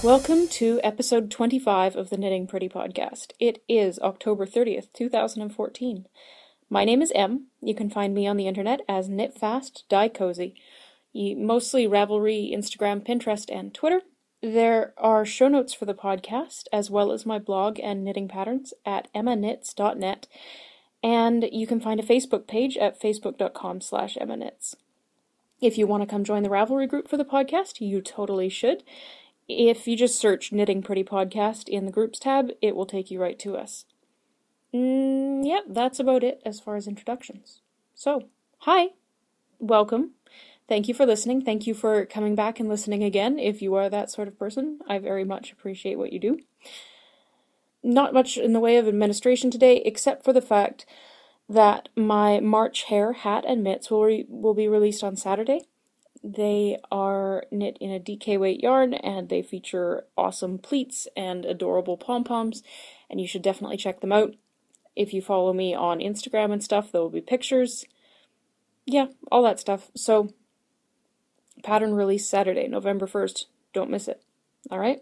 Welcome to episode 25 of the Knitting Pretty podcast. It is October 30th, 2014. My name is Em. You can find me on the internet as Knit Fast, Dye Cozy, mostly Ravelry, Instagram, Pinterest, and Twitter. There are show notes for the podcast, as well as my blog and knitting patterns at emmaknits.net, and you can find a Facebook page at facebook.com/emmaknits. If you want to come join the Ravelry group for the podcast, you totally should. If you just search Knitting Pretty Podcast in the Groups tab, it will take you right to us. Yep, that's about it as far as introductions. So, hi, welcome. Thank you for listening. Thank you for coming back and listening again. If you are that sort of person, I very much appreciate what you do. Not much in the way of administration today, except for the fact that my March Hare hat and mitts will be released on Saturday. They are knit in a DK weight yarn, and they feature awesome pleats and adorable pom-poms, and you should definitely check them out. If you follow me on Instagram and stuff, there will be pictures. Yeah, all that stuff. So, pattern release Saturday, November 1st. Don't miss it. Alright?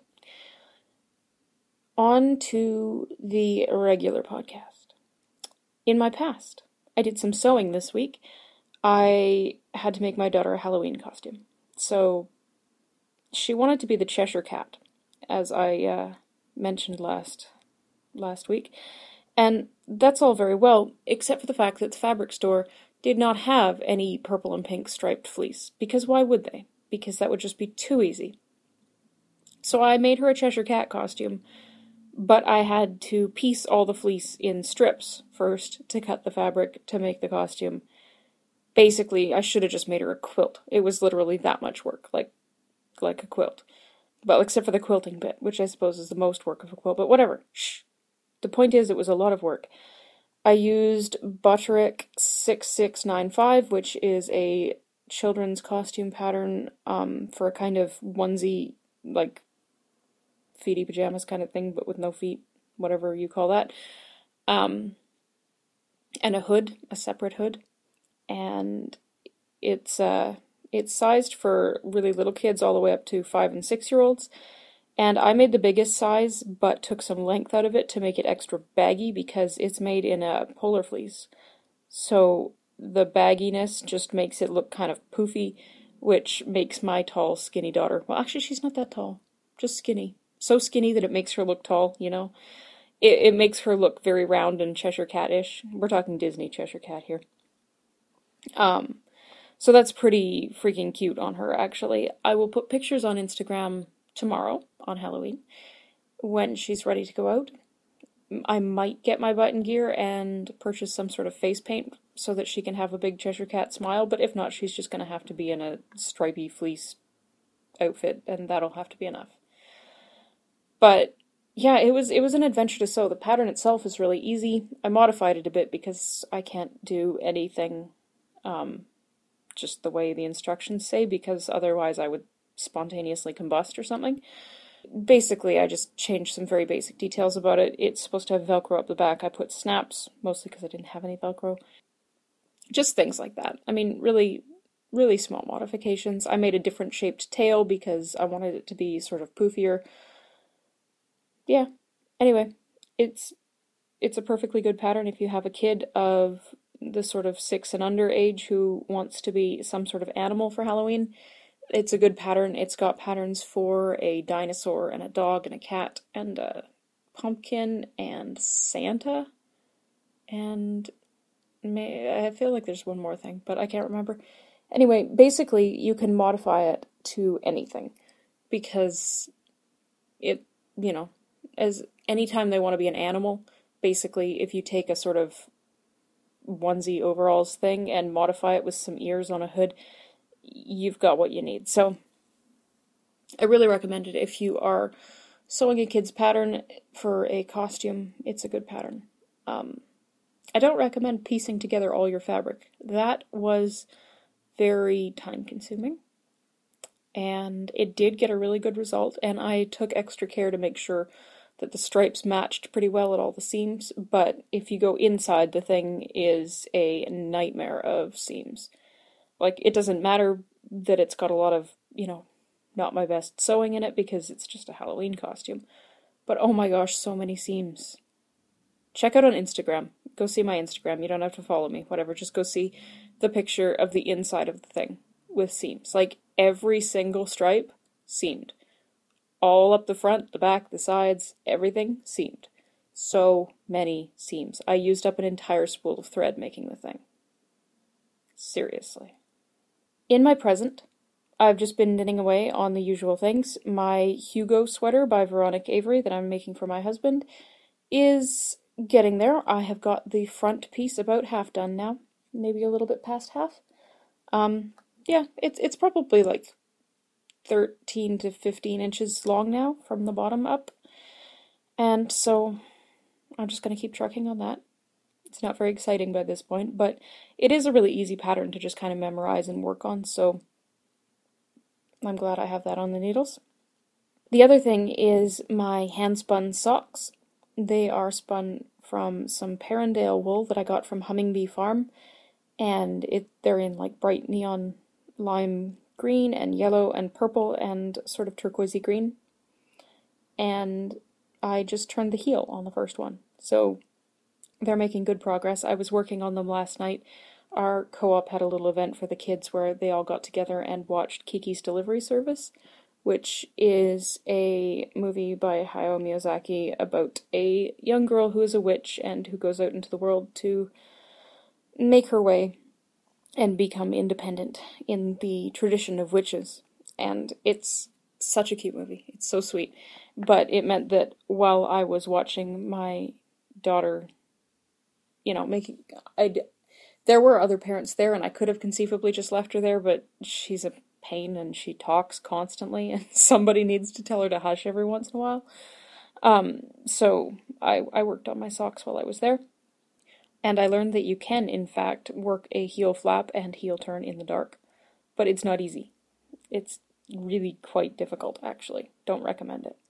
On to the regular podcast. In my past, I did some sewing this week. I had to make my daughter a Halloween costume. So she wanted to be the Cheshire Cat, as I mentioned last week. And that's all very well, except for the fact that the fabric store did not have any purple and pink striped fleece. Because why would they? Because that would just be too easy. So I made her a Cheshire Cat costume, but I had to piece all the fleece in strips first to cut the fabric to make the costume. Basically, I should have just made her a quilt. It was literally that much work, like a quilt. Well, except for the quilting bit, which I suppose is the most work of a quilt, but whatever. Shh. The point is, it was a lot of work. I used Butterick 6695, which is a children's costume pattern for a kind of onesie, like feety pajamas kind of thing, but with no feet, whatever you call that. And a hood, a separate hood. And it's sized for really little kids all the way up to 5 and 6 year olds. And I made the biggest size, but took some length out of it to make it extra baggy because it's made in a polar fleece. So the bagginess just makes it look kind of poofy, which makes my tall, skinny daughter, well, actually, she's not that tall, just skinny. So skinny that it makes her look tall, you know? It makes her look very round and Cheshire Cat-ish. We're talking Disney Cheshire Cat here. So that's pretty freaking cute on her, actually. I will put pictures on Instagram tomorrow, on Halloween, when she's ready to go out. I might get my button gear and purchase some sort of face paint so that she can have a big Cheshire Cat smile, but if not, she's just going to have to be in a stripy fleece outfit, and that'll have to be enough. But yeah, it was an adventure to sew. The pattern itself is really easy. I modified it a bit because I can't do anything just the way the instructions say, because otherwise I would spontaneously combust or something. Basically, I just changed some very basic details about it. It's supposed to have Velcro up the back. I put snaps, mostly because I didn't have any Velcro. Just things like that. I mean, really, really small modifications. I made a different shaped tail because I wanted it to be sort of poofier. Yeah. Anyway, it's a perfectly good pattern if you have a kid of the sort of 6 and under age who wants to be some sort of animal for Halloween. It's a good pattern. It's got patterns for a dinosaur and a dog and a cat and a pumpkin and Santa. And I feel like there's one more thing, but I can't remember. Anyway, basically, you can modify it to anything because it, as anytime they want to be an animal, basically, if you take a sort of onesie overalls thing and modify it with some ears on a hood, you've got what you need. So I really recommend it if you are sewing a kid's pattern for a costume. It's a good pattern. I don't recommend piecing together all your fabric. That was very time consuming, and it did get a really good result, and I took extra care to make sure that the stripes matched pretty well at all the seams, but if you go inside, the thing is a nightmare of seams. Like, it doesn't matter that it's got a lot of, not my best sewing in it because it's just a Halloween costume. But oh my gosh, so many seams. Check out on Instagram. Go see my Instagram. You don't have to follow me, whatever. Just go see the picture of the inside of the thing with seams. Like every single stripe seamed. All up the front, the back, the sides, everything seamed. So many seams. I used up an entire spool of thread making the thing. Seriously. In my present, I've just been knitting away on the usual things. My Hugo sweater by Veronique Avery that I'm making for my husband is getting there. I have got the front piece about half done now. Maybe a little bit past half. Yeah, it's probably like 13 to 15 inches long now from the bottom up. And so I'm just going to keep trucking on that. It's not very exciting by this point, but it is a really easy pattern to just kind of memorize and work on, so I'm glad I have that on the needles. The other thing is my hand-spun socks. They are spun from some Perrindale wool that I got from Hummingbee Farm, and they're in like bright neon lime green and yellow and purple and sort of turquoisey green. And I just turned the heel on the first one, so they're making good progress. I was working on them last night. Our co-op had a little event for the kids where they all got together and watched Kiki's Delivery Service, which is a movie by Hayao Miyazaki about a young girl who is a witch and who goes out into the world to make her way and become independent in the tradition of witches. And it's such a cute movie. It's so sweet. But it meant that while I was watching my daughter, there were other parents there, and I could have conceivably just left her there, but she's a pain and she talks constantly, and somebody needs to tell her to hush every once in a while. So I worked on my socks while I was there, and I learned that you can, in fact, work a heel flap and heel turn in the dark, but it's not easy. It's really quite difficult, actually. Don't recommend it.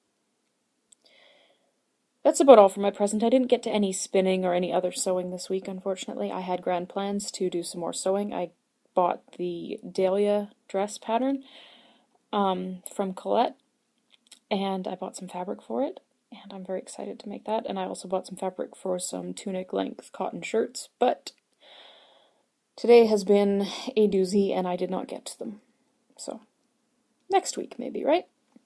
That's about all for my present. I didn't get to any spinning or any other sewing this week, unfortunately. I had grand plans to do some more sewing. I bought the Dahlia dress pattern from Colette, and I bought some fabric for it, and I'm very excited to make that. And I also bought some fabric for some tunic length cotton shirts, but today has been a doozy and I did not get to them. So, next week maybe, right?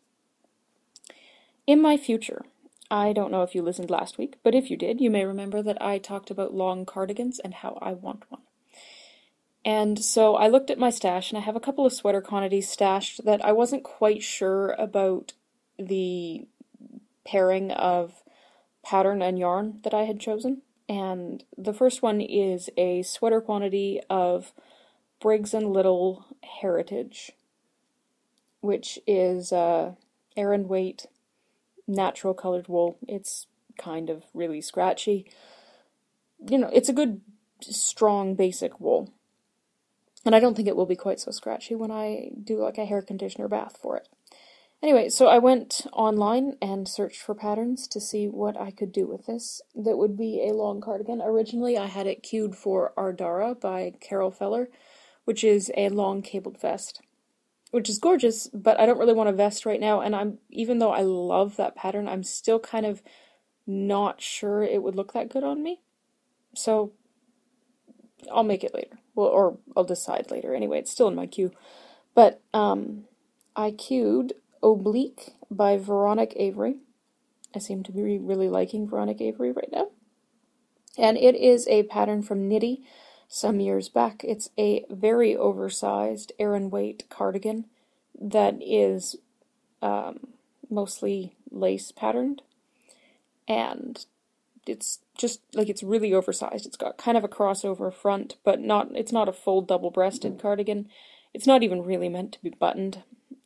In my future, I don't know if you listened last week, but if you did, you may remember that I talked about long cardigans and how I want one. And so I looked at my stash, and I have a couple of sweater quantities stashed that I wasn't quite sure about the pairing of pattern and yarn that I had chosen. And the first one is a sweater quantity of Briggs & Little Heritage, which is Aran weight natural colored wool. It's kind of really scratchy. It's a good, strong, basic wool. And I don't think it will be quite so scratchy when I do like a hair conditioner bath for it. Anyway, so I went online and searched for patterns to see what I could do with this that would be a long cardigan. Originally, I had it queued for Ardara by Carol Feller, which is a long cabled vest, which is gorgeous, but I don't really want a vest right now, and even though I love that pattern, I'm still kind of not sure it would look that good on me. So I'll make it later. Well, or I'll decide later. Anyway, it's still in my queue. But I queued Oblique by Veronique Avery. I seem to be really liking Veronique Avery right now. And it is a pattern from Knitty some years back. It's a very oversized Aran weight cardigan that is mostly lace patterned. And it's just, like, it's really oversized. It's got kind of a crossover front, but it's not a full double-breasted cardigan. It's not even really meant to be buttoned.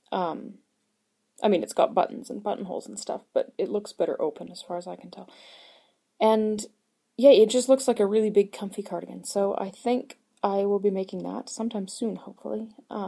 It's got buttons and buttonholes and stuff, but it looks better open as far as I can tell. And yeah, it just looks like a really big comfy cardigan, so I think I will be making that sometime soon, hopefully.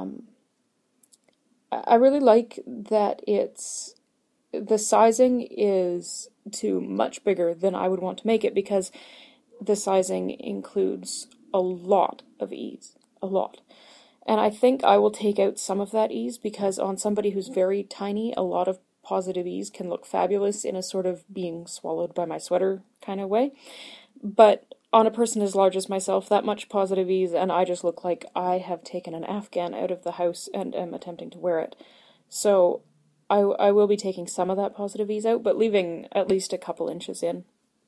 I really like that the sizing is much bigger than I would want to make it, because the sizing includes a lot of ease. A lot. And I think I will take out some of that ease because on somebody who's very tiny, a lot of positive ease can look fabulous in a sort of being swallowed by my sweater kind of way. But on a person as large as myself, that much positive ease, and I just look like I have taken an Afghan out of the house and am attempting to wear it. So I will be taking some of that positive ease out, but leaving at least a couple inches in.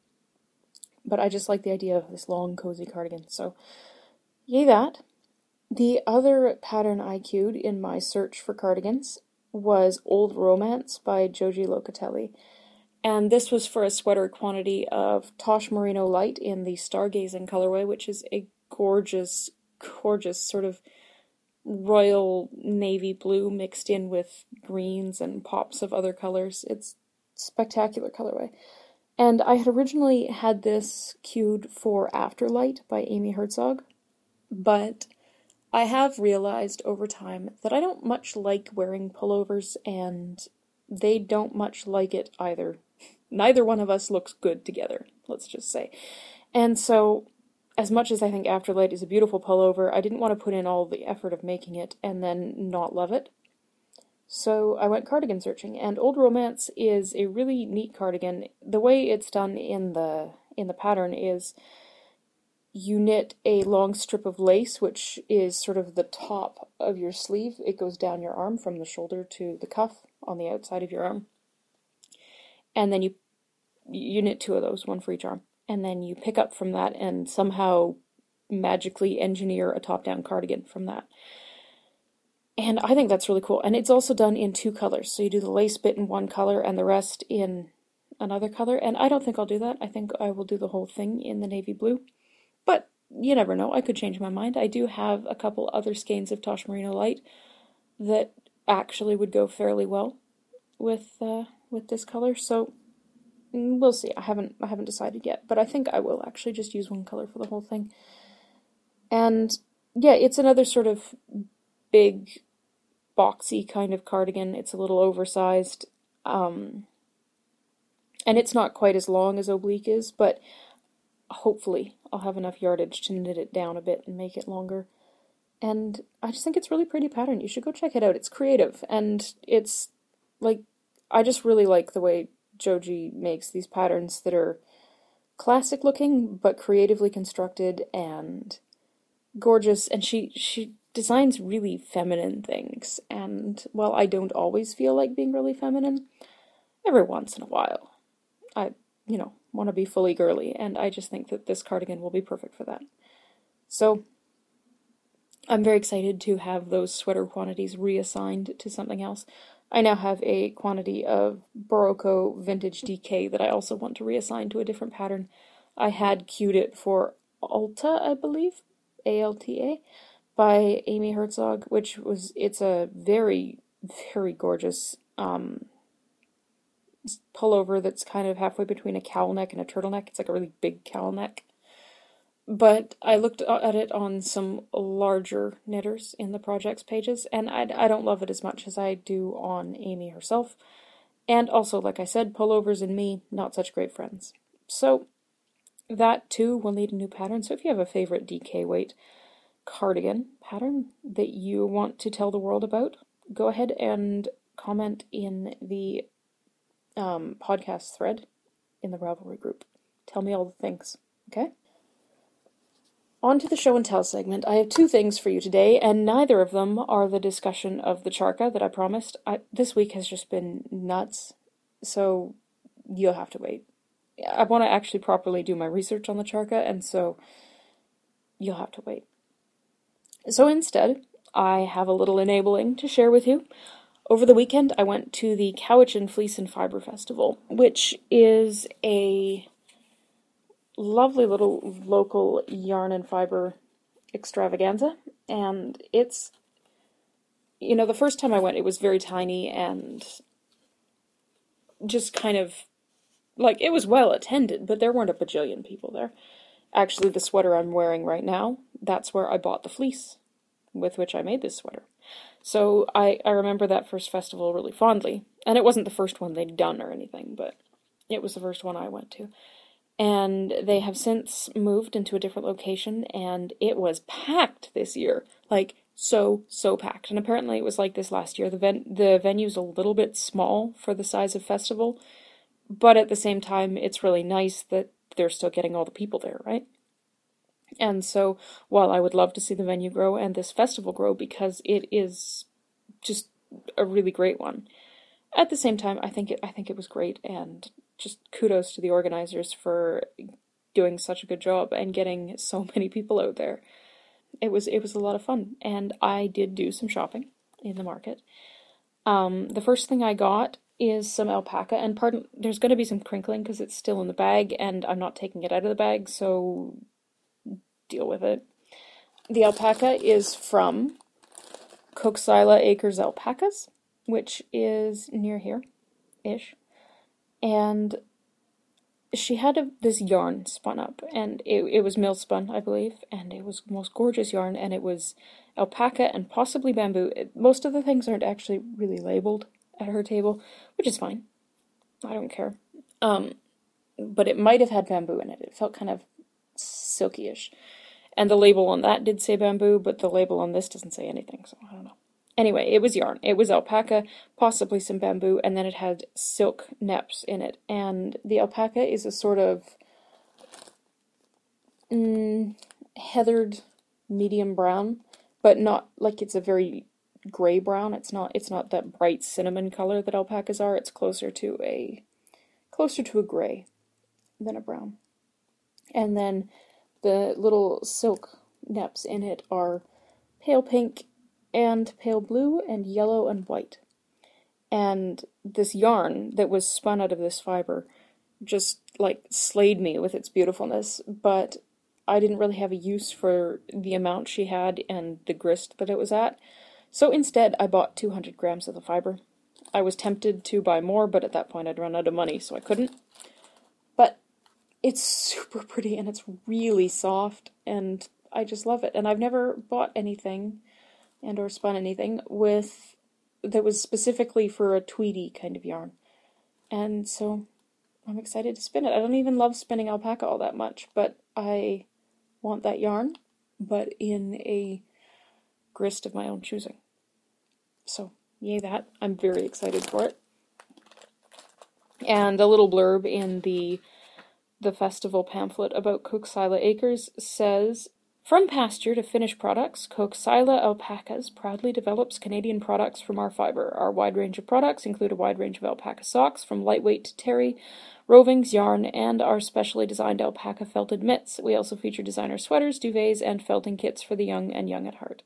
But I just like the idea of this long, cozy cardigan, so yay that. The other pattern I queued in my search for cardigans was Old Romance by Joji Locatelli. And this was for a sweater quantity of Tosh Merino Light in the Stargazing colorway, which is a gorgeous, gorgeous sort of royal navy blue mixed in with greens and pops of other colors. It's spectacular colorway. And I had originally had this queued for Afterlight by Amy Herzog, but I have realized over time that I don't much like wearing pullovers, and they don't much like it either. Neither one of us looks good together, let's just say. And so, as much as I think Afterlight is a beautiful pullover, I didn't want to put in all the effort of making it and then not love it. So I went cardigan searching, and Old Romance is a really neat cardigan. The way it's done in the pattern is you knit a long strip of lace, which is sort of the top of your sleeve. It goes down your arm from the shoulder to the cuff on the outside of your arm. And then you knit two of those, one for each arm. And then you pick up from that and somehow magically engineer a top-down cardigan from that. And I think that's really cool. And it's also done in two colors. So you do the lace bit in one color and the rest in another color. And I don't think I'll do that. I think I will do the whole thing in the navy blue. But you never know. I could change my mind. I do have a couple other skeins of Tosh Merino Light that actually would go fairly well with this color. So we'll see. I haven't decided yet, but I think I will actually just use one color for the whole thing. And yeah, it's another sort of big, boxy kind of cardigan. It's a little oversized, and it's not quite as long as Oblique is, but hopefully I'll have enough yardage to knit it down a bit and make it longer. And I just think it's a really pretty pattern. You should go check it out. It's creative, and it's like, I just really like the way Joji makes these patterns that are classic looking but creatively constructed and gorgeous, and she designs really feminine things. And while I don't always feel like being really feminine, every once in a while I want to be fully girly, and I just think that this cardigan will be perfect for that. So I'm very excited to have those sweater quantities reassigned to something else. I now have a quantity of Boroko Vintage DK that I also want to reassign to a different pattern. I had queued it for Alta, I believe, Alta, by Amy Herzog, it's a very, very gorgeous pullover that's kind of halfway between a cowl neck and a turtleneck. It's like a really big cowl neck. But I looked at it on some larger knitters in the projects pages, and I don't love it as much as I do on Amy herself. And also, like I said, pullovers and me, not such great friends. So that too will need a new pattern. So if you have a favorite DK weight cardigan pattern that you want to tell the world about, go ahead and comment in the podcast thread in the Ravelry group. Tell me all the things, okay? On to the show and tell segment. I have two things for you today, and neither of them are the discussion of the Charka that I promised. This week has just been nuts, so you'll have to wait. I want to actually properly do my research on the Charka, and so you'll have to wait. So instead, I have a little enabling to share with you. Over the weekend, I went to the Cowichan Fleece and Fiber Festival, which is a lovely little local yarn and fiber extravaganza. And it's, the first time I went, it was very tiny and just kind of, it was well attended, but there weren't a bajillion people there. Actually, the sweater I'm wearing right now, that's where I bought the fleece with which I made this sweater. So I remember that first festival really fondly. And it wasn't the first one they'd done or anything, but it was the first one I went to. And they have since moved into a different location, and it was packed this year. so packed. And apparently it was like this last year. The venue's a little bit small for the size of festival, but at the same time, it's really nice that they're still getting all the people there, right? And so, while I would love to see the venue grow and this festival grow because it is just a really great one, at the same time, I think it was great, and just kudos to the organizers for doing such a good job and getting so many people out there. It was a lot of fun, and I did do some shopping in the market. The first thing I got is some alpaca, and pardon, there's going to be some crinkling because it's still in the bag, and I'm not taking it out of the bag, so deal with it. The alpaca is from Coxsila Acres Alpacas, which is near here-ish. And she had this yarn spun up, and it was mill spun, I believe, and it was the most gorgeous yarn, and it was alpaca and possibly bamboo. Most of the things aren't actually really labeled at her table, which is fine. I don't care. But it might have had bamboo in it. It felt kind of silky-ish. And the label on that did say bamboo, but the label on this doesn't say anything, so I don't know. Anyway, it was yarn. It was alpaca, possibly some bamboo, and then it had silk neps in it. And the alpaca is a sort of heathered medium brown, but not like it's a very gray brown. It's not that bright cinnamon color that alpacas are. It's closer to a gray than a brown. And then the little silk neps in it are pale pink and pale blue and yellow and white. And this yarn that was spun out of this fiber just like slayed me with its beautifulness, but I didn't really have a use for the amount she had and the grist that it was at. So instead, I bought 200 grams of the fiber. I was tempted to buy more, but at that point I'd run out of money, so I couldn't. But it's super pretty, and it's really soft, and I just love it. And I've never bought anything and or spun anything that was specifically for a tweedy kind of yarn. And so I'm excited to spin it. I don't even love spinning alpaca all that much, but I want that yarn, but in a grist of my own choosing. So, yay that. I'm very excited for it. And a little blurb in the festival pamphlet about Coxsila Acres says, from pasture to finished products, Coxsila Alpacas proudly develops Canadian products from our fiber. Our wide range of products include a wide range of alpaca socks, from lightweight to terry, rovings, yarn, and our specially designed alpaca felted mitts. We also feature designer sweaters, duvets, and felting kits for the young and young at heart.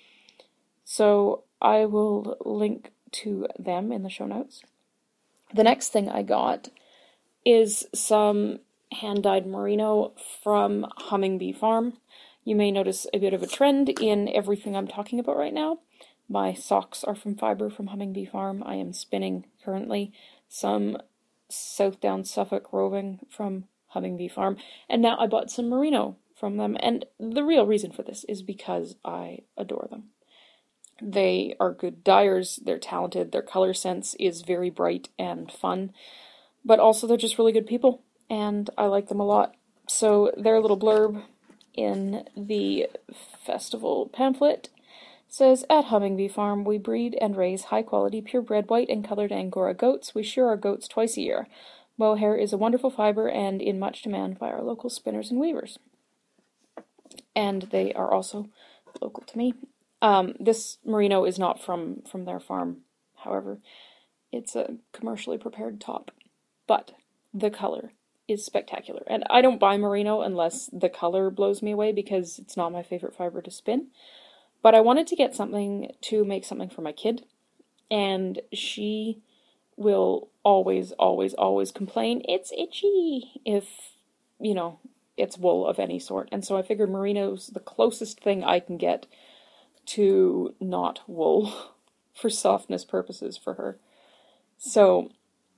So I will link to them in the show notes. The next thing I got is some hand-dyed merino from Humming Bee Farm. You may notice a bit of a trend in everything I'm talking about right now. My socks are from fiber from Humming Bee Farm. I am spinning currently some Southdown Suffolk roving from Humming Bee Farm. And now I bought some merino from them. And the real reason for this is because I adore them. They are good dyers, they're talented, their color sense is very bright and fun, but also they're just really good people, and I like them a lot. So their little blurb in the festival pamphlet says, at Humming Bee Farm, we breed and raise high-quality, purebred white and colored Angora goats. We shear our goats twice a year. Mohair is a wonderful fiber and in much demand by our local spinners and weavers. And they are also local to me. This merino is not from their farm, however. It's a commercially prepared top. But the color is spectacular. And I don't buy merino unless the color blows me away because it's not my favorite fiber to spin. But I wanted to get something to make something for my kid. And she will always, always, always complain, it's itchy, if, it's wool of any sort. And so I figured merino's the closest thing I can get to not wool for softness purposes for her. So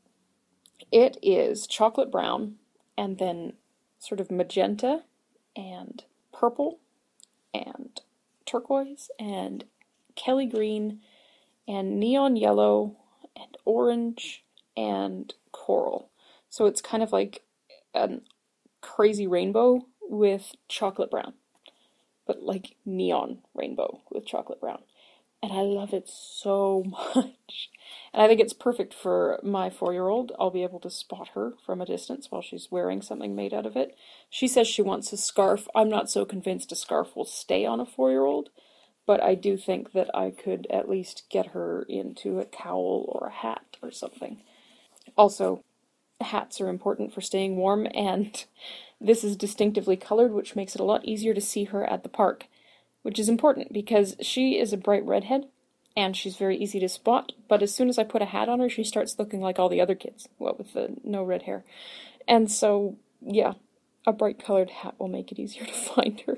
it is chocolate brown and then sort of magenta and purple and turquoise and Kelly green and neon yellow and orange and coral. So it's kind of like a crazy rainbow with chocolate brown. but like neon rainbow with chocolate brown. And I love it so much. And I think it's perfect for my 4-year-old. I'll be able to spot her from a distance while she's wearing something made out of it. She says she wants a scarf. I'm not so convinced a scarf will stay on a 4-year-old, but I do think that I could at least get her into a cowl or a hat or something. Also, hats are important for staying warm, and this is distinctively colored, which makes it a lot easier to see her at the park, which is important because she is a bright redhead, and she's very easy to spot, but as soon as I put a hat on her, she starts looking like all the other kids, what with the no red hair. And so, yeah, a bright colored hat will make it easier to find her.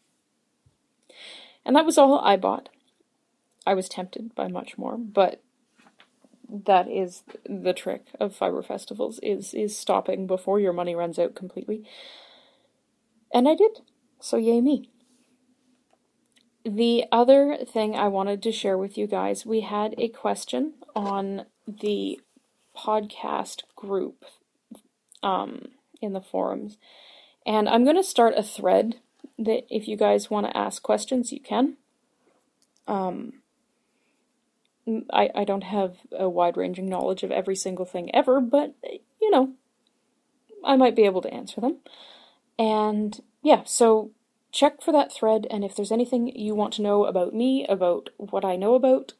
And that was all I bought. I was tempted by much more, but that is the trick of fiber festivals, is stopping before your money runs out completely. And I did, so yay me. The other thing I wanted to share with you guys, we had a question on the podcast group in the forums, and I'm going to start a thread that if you guys want to ask questions, you can. I don't have a wide-ranging knowledge of every single thing ever, but, you know, I might be able to answer them. And, yeah, so check for that thread, and if there's anything you want to know about me, about what I know about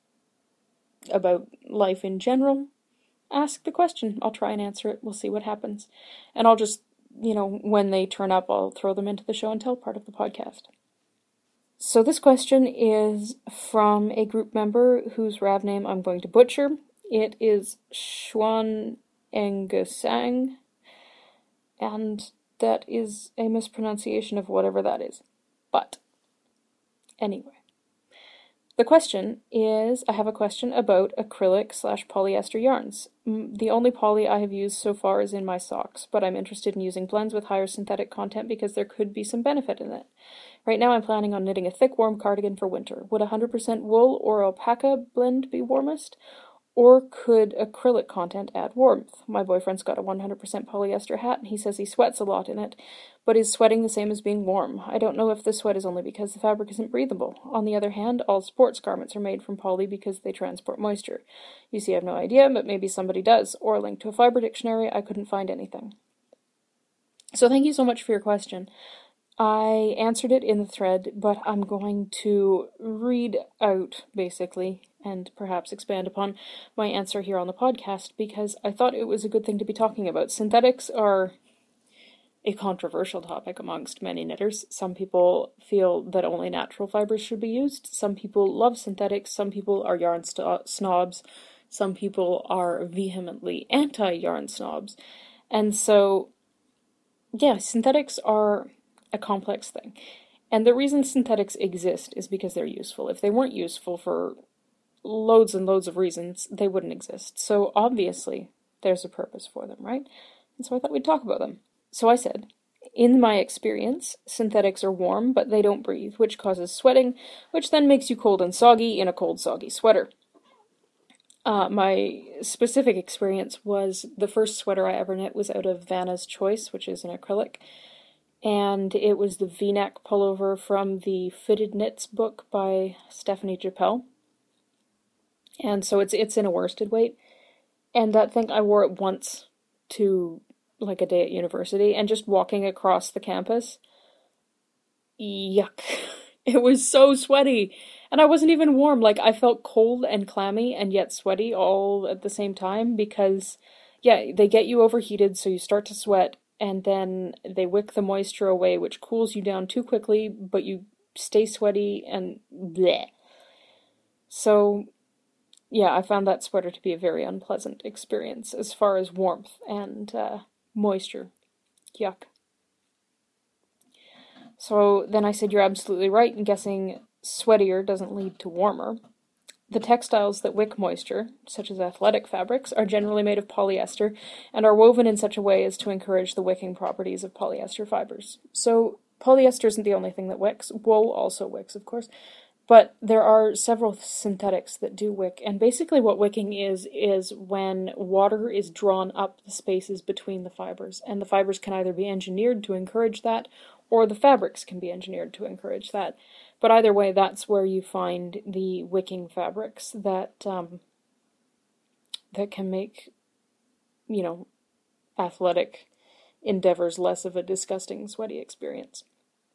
life in general, ask the question. I'll try and answer it. We'll see what happens. And I'll just, when they turn up, I'll throw them into the show and tell part of the podcast. So this question is from a group member whose Rav name I'm going to butcher. It is Xuan Engesang, and that is a mispronunciation of whatever that is. But, anyway. The question is, I have a question about acrylic/polyester yarns. The only poly I have used so far is in my socks, but I'm interested in using blends with higher synthetic content because there could be some benefit in it. Right now I'm planning on knitting a thick, warm cardigan for winter. Would 100% wool or alpaca blend be warmest? Or could acrylic content add warmth? My boyfriend's got a 100% polyester hat, and he says he sweats a lot in it, but is sweating the same as being warm. I don't know if the sweat is only because the fabric isn't breathable. On the other hand, all sports garments are made from poly because they transport moisture. You see, I have no idea, but maybe somebody does. Or a link to a fiber dictionary, I couldn't find anything. So thank you so much for your question. I answered it in the thread, but I'm going to read out, basically, and perhaps expand upon my answer here on the podcast, because I thought it was a good thing to be talking about. Synthetics are a controversial topic amongst many knitters. Some people feel that only natural fibers should be used. Some people love synthetics. Some people are yarn snobs. Some people are vehemently anti-yarn snobs. And so, yeah, synthetics are a complex thing. And the reason synthetics exist is because they're useful. If they weren't useful for loads and loads of reasons, they wouldn't exist. So obviously, there's a purpose for them, right? And so I thought we'd talk about them. So I said, in my experience, synthetics are warm, but they don't breathe, which causes sweating, which then makes you cold and soggy in a cold, soggy sweater. My specific experience was the first sweater I ever knit was out of Vanna's Choice, which is an acrylic. And it was the V-neck pullover from the Fitted Knits book by Stephanie Japel. And so it's in a worsted weight. And that thing, I wore it once to like a day at university, and just walking across the campus, yuck. It was so sweaty. And I wasn't even warm. Like, I felt cold and clammy and yet sweaty all at the same time because, yeah, they get you overheated, so you start to sweat, and then they wick the moisture away, which cools you down too quickly, but you stay sweaty and bleh. So, yeah, I found that sweater to be a very unpleasant experience as far as warmth and moisture. Yuck. So then I said, you're absolutely right in guessing sweatier doesn't lead to warmer. The textiles that wick moisture, such as athletic fabrics, are generally made of polyester and are woven in such a way as to encourage the wicking properties of polyester fibers. So polyester isn't the only thing that wicks. Wool also wicks, of course. But there are several synthetics that do wick, and basically what wicking is when water is drawn up the spaces between the fibers, and the fibers can either be engineered to encourage that, or the fabrics can be engineered to encourage that. But either way, that's where you find the wicking fabrics that that can make, athletic endeavors less of a disgusting, sweaty experience.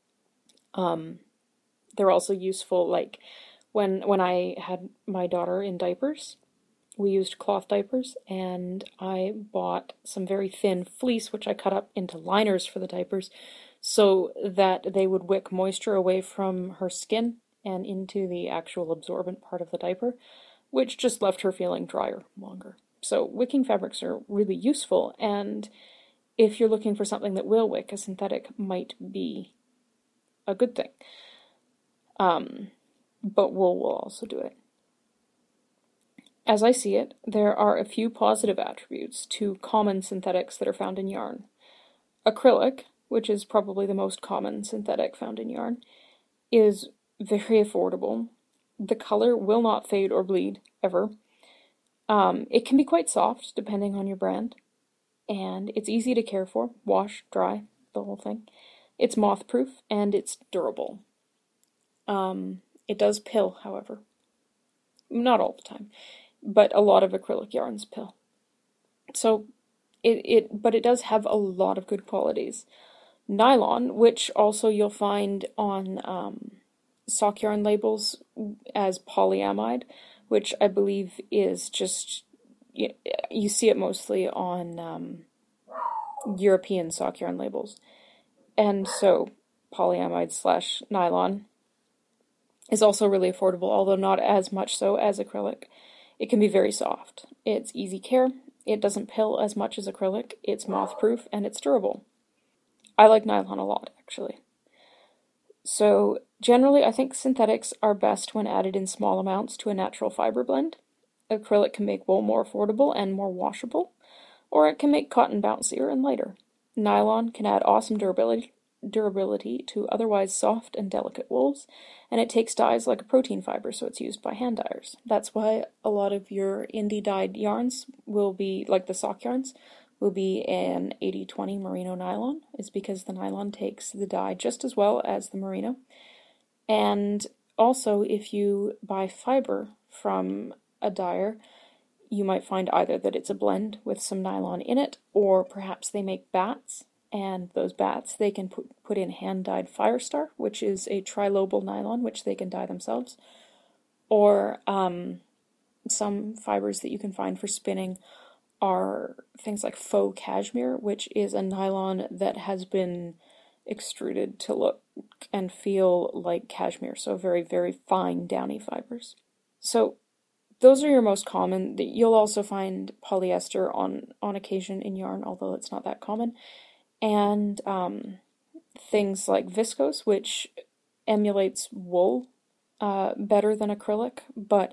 They're also useful, like when I had my daughter in diapers, we used cloth diapers, and I bought some very thin fleece, which I cut up into liners for the diapers, so that they would wick moisture away from her skin and into the actual absorbent part of the diaper, which just left her feeling drier longer. So wicking fabrics are really useful, and if you're looking for something that will wick, a synthetic might be a good thing. But wool will also do it. As I see it, there are a few positive attributes to common synthetics that are found in yarn. Acrylic, which is probably the most common synthetic found in yarn, is very affordable. The color will not fade or bleed, ever. It can be quite soft, depending on your brand, and it's easy to care for, wash, dry, the whole thing. It's moth-proof, and it's durable. It does pill, however. Not all the time, but a lot of acrylic yarns pill. So, but it does have a lot of good qualities. Nylon, which also you'll find on sock yarn labels as polyamide, which I believe is just, you see it mostly on European sock yarn labels. And so polyamide slash nylon is also really affordable, although not as much so as acrylic. It can be very soft. It's easy care. It doesn't pill as much as acrylic. It's moth-proof, and it's durable. I like nylon a lot, actually. So generally, I think synthetics are best when added in small amounts to a natural fiber blend. Acrylic can make wool more affordable and more washable, or it can make cotton bouncier and lighter. Nylon can add awesome durability to otherwise soft and delicate wools, and it takes dyes like a protein fiber, so it's used by hand dyers. That's why a lot of your indie dyed yarns will be, like the sock yarns, will be an 80-20 merino nylon, is because the nylon takes the dye just as well as the merino. And also, if you buy fiber from a dyer, you might find either that it's a blend with some nylon in it, or perhaps they make bats, and those bats they can put in hand-dyed Firestar, which is a trilobal nylon, which they can dye themselves. Or some fibers that you can find for spinning are things like faux cashmere, which is a nylon that has been extruded to look and feel like cashmere, so very, very fine, downy fibers. So those are your most common. You'll also find polyester on occasion in yarn, although it's not that common. And things like viscose, which emulates wool better than acrylic, but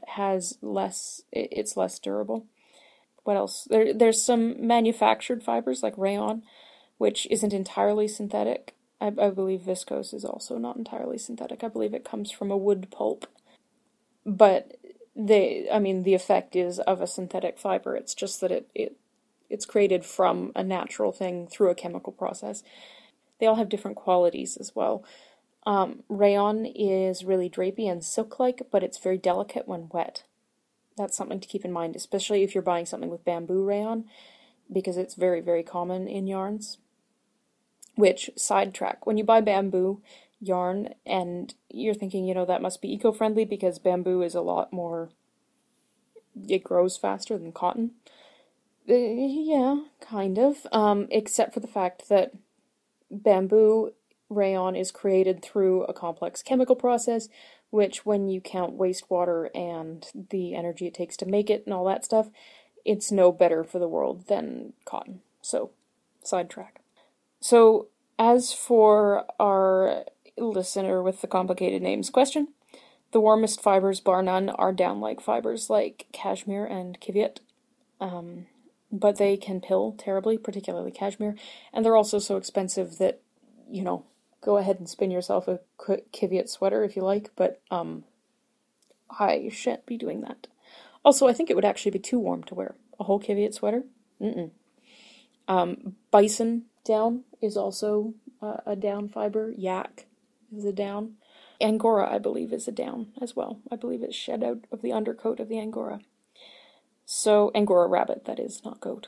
it's less durable. What else? There's some manufactured fibers like rayon, which isn't entirely synthetic. I believe viscose is also not entirely synthetic. I believe it comes from a wood pulp. But the effect is of a synthetic fiber. It's just that it's created from a natural thing through a chemical process. They all have different qualities as well. Rayon is really drapey and silk-like, but it's very delicate when wet. That's something to keep in mind, especially if you're buying something with bamboo rayon, because it's very, very common in yarns. Which, sidetrack, when you buy bamboo yarn and you're thinking, that must be eco-friendly because bamboo is a lot more, it grows faster than cotton. Yeah, kind of, except for the fact that bamboo rayon is created through a complex chemical process, which when you count wastewater and the energy it takes to make it and all that stuff, it's no better for the world than cotton. So, sidetrack. So, as for our listener with the complicated names question, the warmest fibers, bar none, are down-like fibers like cashmere and Kiviot. But they can pill terribly, particularly cashmere, and they're also so expensive that, go ahead and spin yourself a Kiviot sweater if you like, but I shan't be doing that. Also, I think it would actually be too warm to wear a whole Kiviot sweater. Bison down is also a down fiber. Yak is a down. Angora, I believe, is a down as well. I believe it's shed out of the undercoat of the Angora. So, Angora rabbit, that is, not goat.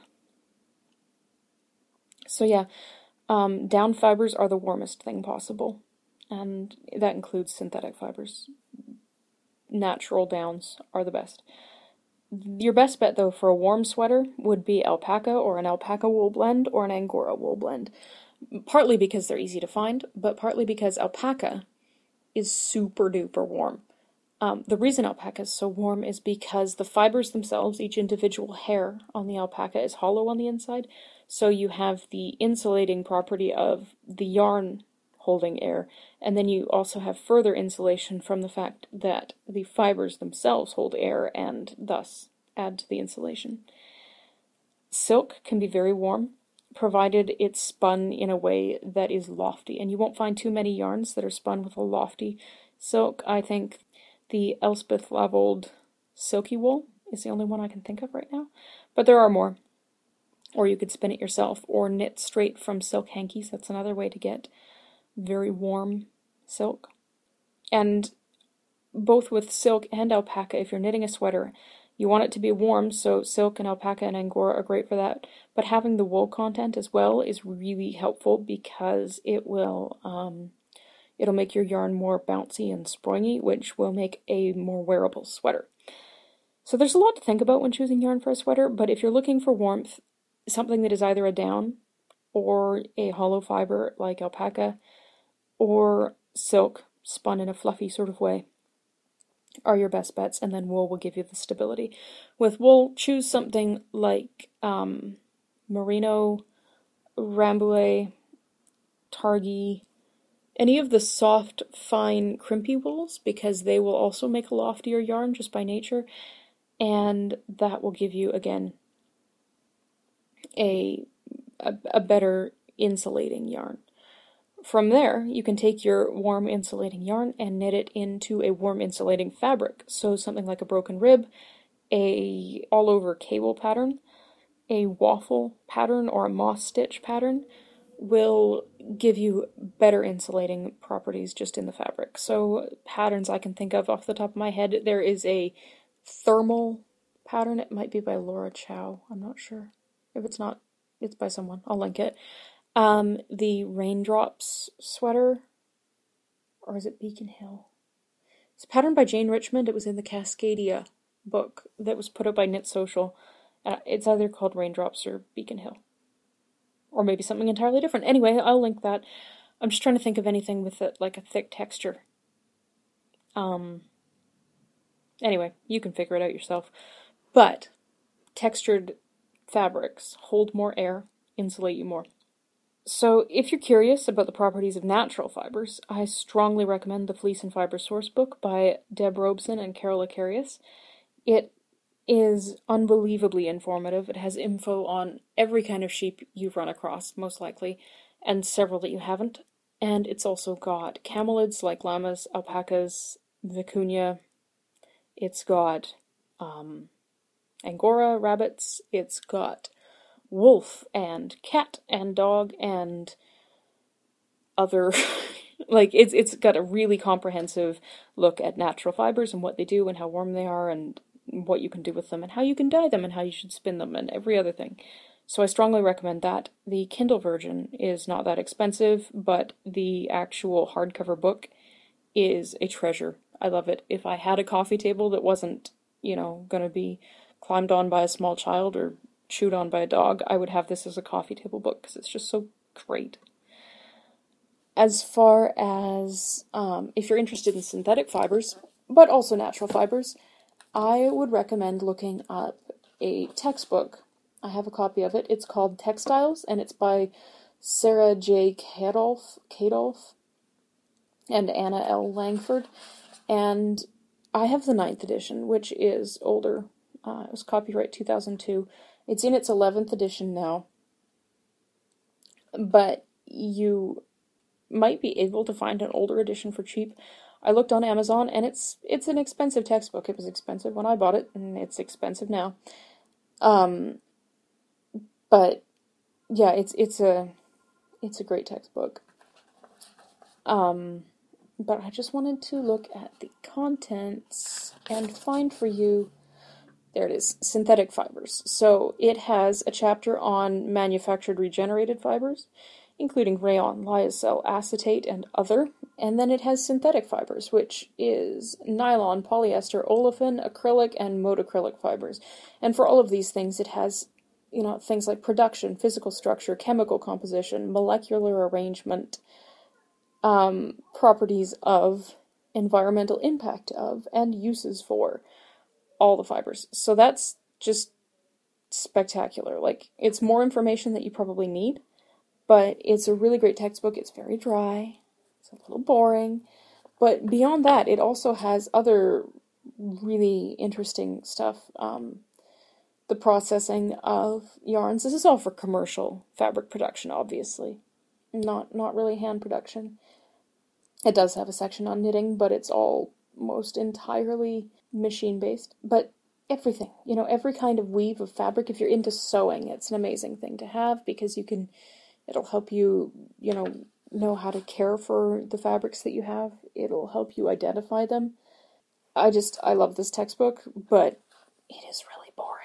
So yeah, down fibers are the warmest thing possible, and that includes synthetic fibers. Natural downs are the best. Your best bet, though, for a warm sweater would be alpaca or an alpaca wool blend or an Angora wool blend. Partly because they're easy to find, but partly because alpaca is super duper warm. The reason alpaca is so warm is because the fibers themselves, each individual hair on the alpaca is hollow on the inside, so you have the insulating property of the yarn holding air, and then you also have further insulation from the fact that the fibers themselves hold air and thus add to the insulation. Silk can be very warm, provided it's spun in a way that is lofty, and you won't find too many yarns that are spun with a lofty silk. I think the Elspeth Lavold Silky Wool is the only one I can think of right now, but there are more. Or you could spin it yourself, or knit straight from silk hankies. That's another way to get very warm silk. And both with silk and alpaca, if you're knitting a sweater, you want it to be warm, so silk and alpaca and Angora are great for that. But having the wool content as well is really helpful because it'll make your yarn more bouncy and springy, which will make a more wearable sweater. So there's a lot to think about when choosing yarn for a sweater, but if you're looking for warmth, something that is either a down or a hollow fiber like alpaca or silk spun in a fluffy sort of way are your best bets, and then wool will give you the stability. With wool, choose something like merino, rambouillet, targhee, any of the soft, fine, crimpy wools, because they will also make a loftier yarn just by nature, and that will give you, again, a better insulating yarn. From there, you can take your warm insulating yarn and knit it into a warm insulating fabric. So something like a broken rib, a all-over cable pattern, a waffle pattern, or a moss stitch pattern will give you better insulating properties just in the fabric. So patterns I can think of off the top of my head, there is a thermal pattern. It might be by Laura Chow. I'm not sure. If it's not, it's by someone. I'll link it. The Raindrops sweater, or is it Beacon Hill? It's a pattern by Jane Richmond. It was in the Cascadia book that was put up by Knit Social. It's either called Raindrops or Beacon Hill. Or maybe something entirely different. Anyway, I'll link that. I'm just trying to think of anything with like a thick texture. Anyway, you can figure it out yourself. But textured fabrics hold more air, insulate you more. So if you're curious about the properties of natural fibers, I strongly recommend the Fleece and Fiber Source book by Deb Robeson and Carol Acarius. It is unbelievably informative. It has info on every kind of sheep you've run across, most likely, and several that you haven't. And it's also got camelids like llamas, alpacas, vicuña. It's got Angora rabbits. It's got wolf and cat and dog and other like it's got a really comprehensive look at natural fibers and what they do and how warm they are and what you can do with them and how you can dye them and how you should spin them and every other thing. So I strongly recommend that. The Kindle version is not that expensive, but the actual hardcover book is a treasure. I love it. If I had a coffee table that wasn't, going to be climbed on by a small child or chewed on by a dog, I would have this as a coffee table book because it's just so great. As far as if you're interested in synthetic fibers, but also natural fibers, I would recommend looking up a textbook. I have a copy of it. It's called Textiles, and it's by Sarah J. Kadolf and Anna L. Langford. And I have the 9th edition, which is older. It was copyright 2002. It's in its 11th edition now, but you might be able to find an older edition for cheap. I looked on Amazon, and it's an expensive textbook. It was expensive when I bought it, and it's expensive now. But yeah, it's a great textbook. But I just wanted to look at the contents and find for you, there it is, synthetic fibers. So it has a chapter on manufactured regenerated fibers, including rayon, lyocell, acetate, and other. And then it has synthetic fibers, which is nylon, polyester, olefin, acrylic, and modacrylic fibers. And for all of these things, it has, things like production, physical structure, chemical composition, molecular arrangement, properties of, environmental impact of, and uses for all the fibers. So that's just spectacular. Like, it's more information that you probably need, but it's a really great textbook. It's very dry. It's a little boring. But beyond that, it also has other really interesting stuff. The processing of yarns. This is all for commercial fabric production, obviously. Not really hand production. It does have a section on knitting, but it's almost entirely machine-based. But everything, every kind of weave of fabric, if you're into sewing, it's an amazing thing to have because it'll help you, know how to care for the fabrics that you have. It'll help you identify them. I love this textbook, but it is really boring.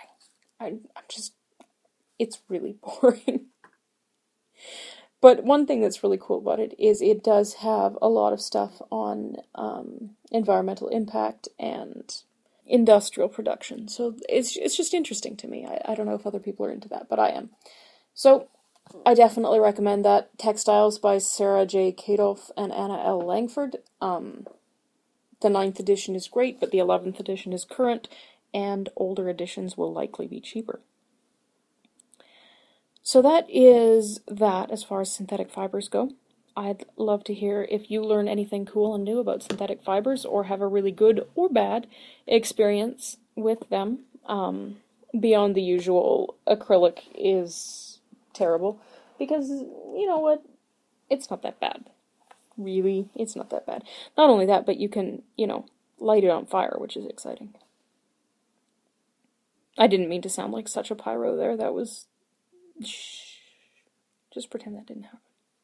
It's really boring. But one thing that's really cool about it is it does have a lot of stuff on environmental impact and industrial production. So it's just interesting to me. I don't know if other people are into that, but I am. So I definitely recommend that. Textiles by Sarah J. Kadolf and Anna L. Langford. The 9th edition is great, but the 11th edition is current, and older editions will likely be cheaper. So that is that as far as synthetic fibers go. I'd love to hear if you learn anything cool and new about synthetic fibers or have a really good or bad experience with them. Beyond the usual, acrylic is terrible because, you know what, it's not that bad. Really, it's not that bad. Not only that, but you can, light it on fire, which is exciting. I didn't mean to sound like such a pyro there. That was... Shh. Just pretend that didn't happen.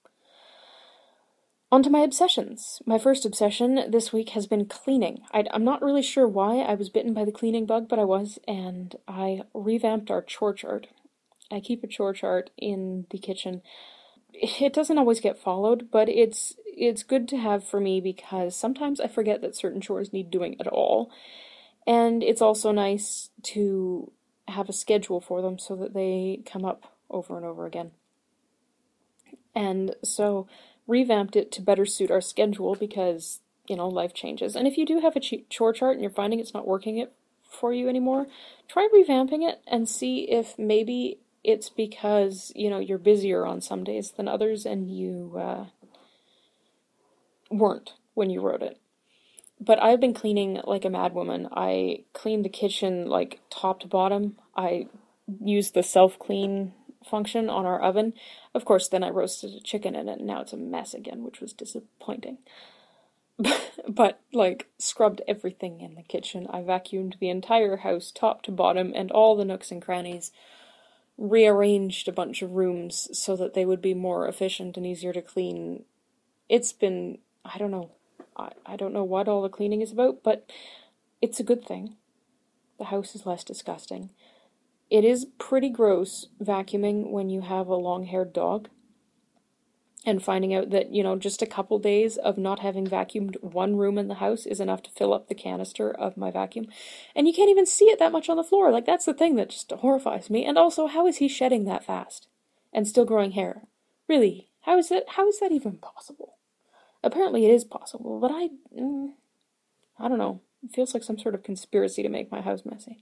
On to my obsessions. My first obsession this week has been cleaning. I'm not really sure why I was bitten by the cleaning bug, but I was, and I revamped our chore chart. I keep a chore chart in the kitchen. It doesn't always get followed, but it's good to have for me because sometimes I forget that certain chores need doing at all. And it's also nice to have a schedule for them so that they come up over and over again. And so revamped it to better suit our schedule because, life changes. And if you do have a chore chart and you're finding it's not working for you anymore, try revamping it and see if maybe it's because, you're busier on some days than others and you weren't when you wrote it. But I've been cleaning like a madwoman. I cleaned the kitchen like top to bottom. I used the self-clean function on our oven. Of course, then I roasted a chicken in it, and now it's a mess again, which was disappointing. But, scrubbed everything in the kitchen. I vacuumed the entire house, top to bottom, and all the nooks and crannies. Rearranged a bunch of rooms so that they would be more efficient and easier to clean. It's been, I don't know what all the cleaning is about, but it's a good thing. The house is less disgusting. It is pretty gross vacuuming when you have a long-haired dog and finding out that, just a couple days of not having vacuumed one room in the house is enough to fill up the canister of my vacuum. And you can't even see it that much on the floor. That's the thing that just horrifies me. And also, how is he shedding that fast and still growing hair? Really, how is that even possible? Apparently it is possible, but I don't know. It feels like some sort of conspiracy to make my house messy.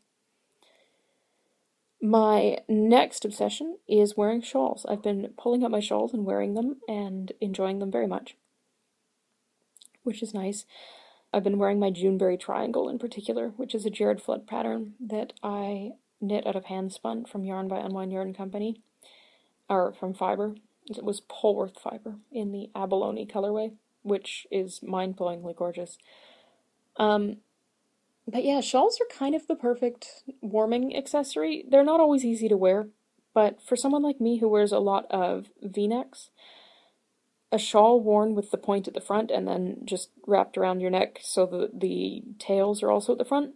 My next obsession is wearing shawls. I've been pulling up my shawls and wearing them and enjoying them very much, which is nice. I've been wearing my Juneberry Triangle in particular, which is a Jared Flood pattern that I knit out of hand spun from Yarn by Unwind Yarn Company, or from fiber. It was Polworth fiber in the abalone colorway, which is mind-blowingly gorgeous. But yeah, shawls are kind of the perfect warming accessory. They're not always easy to wear, but for someone like me who wears a lot of V-necks, a shawl worn with the point at the front and then just wrapped around your neck so the tails are also at the front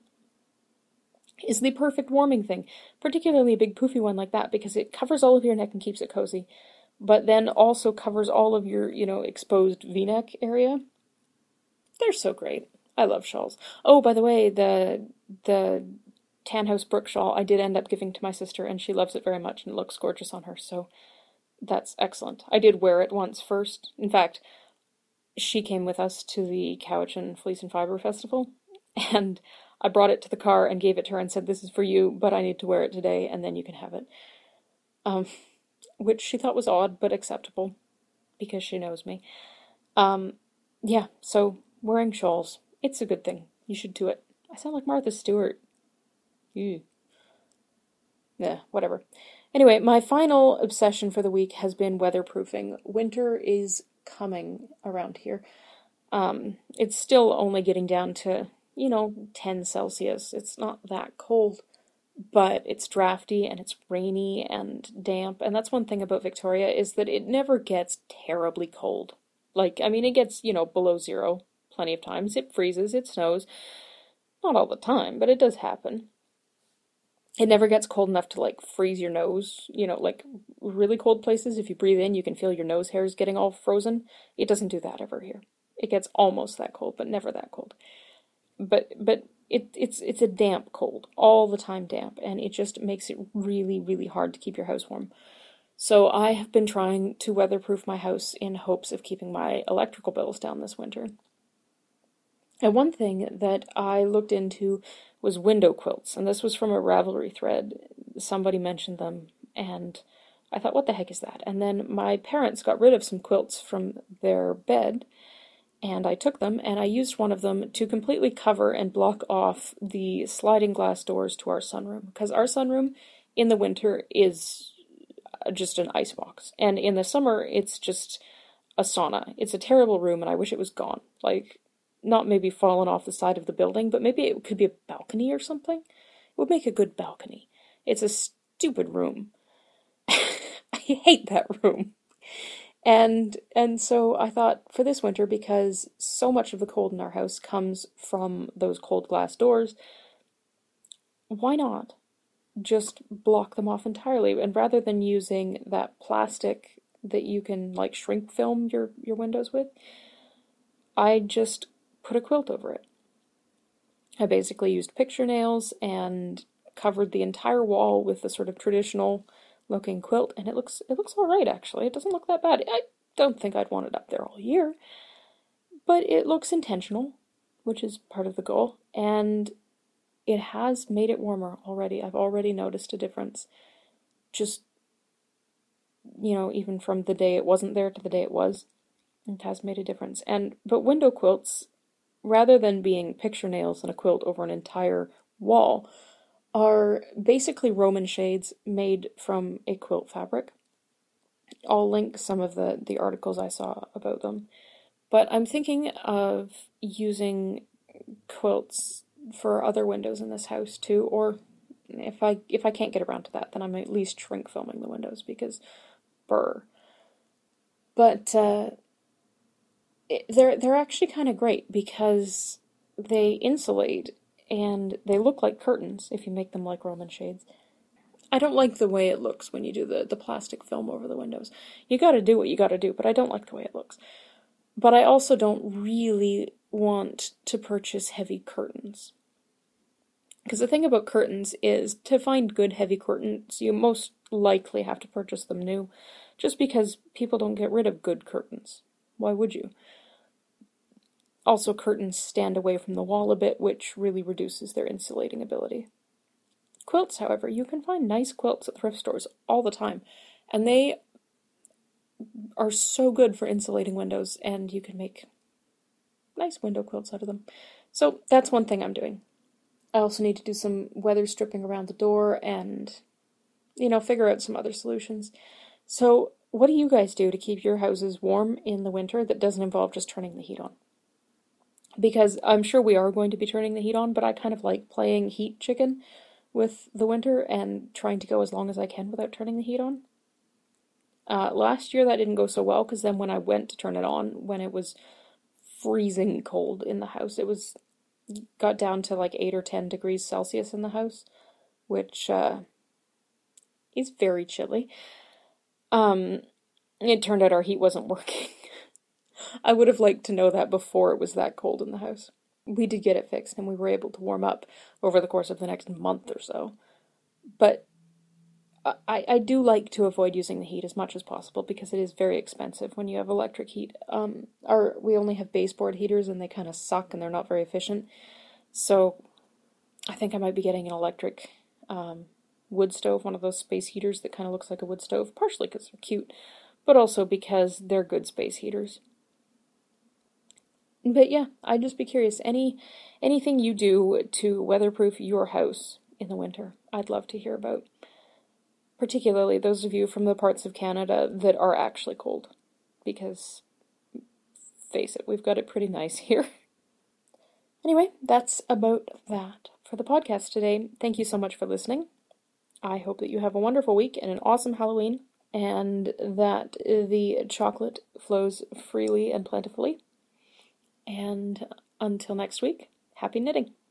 is the perfect warming thing, particularly a big poofy one like that, because it covers all of your neck and keeps it cozy, but then also covers all of your, exposed V-neck area. They're so great. I love shawls. Oh, by the way, the Tanhouse Brook shawl I did end up giving to my sister, and she loves it very much, and it looks gorgeous on her, so that's excellent. I did wear it once first. In fact, she came with us to the Cowichan Fleece and Fiber Festival, and I brought it to the car and gave it to her and said, "This is for you, but I need to wear it today, and then you can have it." Um, which she thought was odd, but acceptable, because she knows me. Yeah, so wearing shawls, it's a good thing. You should do it. I sound like Martha Stewart. Ew. Yeah, whatever. Anyway, my final obsession for the week has been weatherproofing. Winter is coming around here. It's still only getting down to, 10 Celsius. It's not that cold, but it's drafty and it's rainy and damp. And that's one thing about Victoria is that it never gets terribly cold. Like, I mean, it gets, below zero plenty of times. It freezes, it snows. Not all the time, but it does happen. It never gets cold enough to like freeze your nose, like really cold places. If you breathe in, you can feel your nose hairs getting all frozen. It doesn't do that ever here. It gets almost that cold, but never that cold. But it's a damp cold, all the time damp, and it just makes it really, really hard to keep your house warm. So I have been trying to weatherproof my house in hopes of keeping my electrical bills down this winter. And one thing that I looked into was window quilts, and this was from a Ravelry thread. Somebody mentioned them, and I thought, what the heck is that? And then my parents got rid of some quilts from their bed, and I took them, and I used one of them to completely cover and block off the sliding glass doors to our sunroom, because our sunroom in the winter is just an icebox, and in the summer it's just a sauna. It's a terrible room, and I wish it was gone. Like, not maybe fallen off the side of the building, but maybe it could be a balcony or something. It would make a good balcony. It's a stupid room. I hate that room. And so I thought for this winter, because so much of the cold in our house comes from those cold glass doors, why not just block them off entirely? And rather than using that plastic that you can like shrink film your windows with, I just put a quilt over it. I basically used picture nails and covered the entire wall with the sort of traditional looking quilt, and it looks all right actually. It doesn't look that bad. I don't think I'd want it up there all year, but it looks intentional, which is part of the goal, and it has made it warmer already. I've already noticed a difference. Just, even from the day it wasn't there to the day it was, it has made a difference. But window quilts, rather than being picture nails and a quilt over an entire wall, are basically Roman shades made from a quilt fabric. I'll link some of the articles I saw about them. But I'm thinking of using quilts for other windows in this house too, or if I can't get around to that, then I'm at least shrink filming the windows, because burr. But they're actually kind of great because they insulate and they look like curtains if you make them like Roman shades. I don't like the way it looks when you do the plastic film over the windows. You gotta do what you gotta do, but I don't like the way it looks. But I also don't really want to purchase heavy curtains. Because the thing about curtains is, to find good heavy curtains, you most likely have to purchase them new, just because people don't get rid of good curtains. Why would you? Also, curtains stand away from the wall a bit, which really reduces their insulating ability. Quilts, however, you can find nice quilts at thrift stores all the time, and they are so good for insulating windows, and you can make nice window quilts out of them. So that's one thing I'm doing. I also need to do some weather stripping around the door and, figure out some other solutions. So what do you guys do to keep your houses warm in the winter that doesn't involve just turning the heat on? Because I'm sure we are going to be turning the heat on, but I kind of like playing heat chicken with the winter and trying to go as long as I can without turning the heat on. Last year that didn't go so well because then when I went to turn it on, when it was freezing cold in the house, got down to like 8 or 10 degrees Celsius in the house, which is very chilly. It turned out our heat wasn't working. I would have liked to know that before it was that cold in the house. We did get it fixed and we were able to warm up over the course of the next month or so. But I do like to avoid using the heat as much as possible because it is very expensive when you have electric heat. We only have baseboard heaters and they kind of suck and they're not very efficient. So I think I might be getting an electric wood stove, one of those space heaters that kind of looks like a wood stove, partially because they're cute, but also because they're good space heaters. But yeah, I'd just be curious. Anything you do to weatherproof your house in the winter, I'd love to hear about. Particularly those of you from the parts of Canada that are actually cold. Because, face it, we've got it pretty nice here. Anyway, that's about that for the podcast today. Thank you so much for listening. I hope that you have a wonderful week and an awesome Halloween, and that the chocolate flows freely and plentifully. And until next week, happy knitting.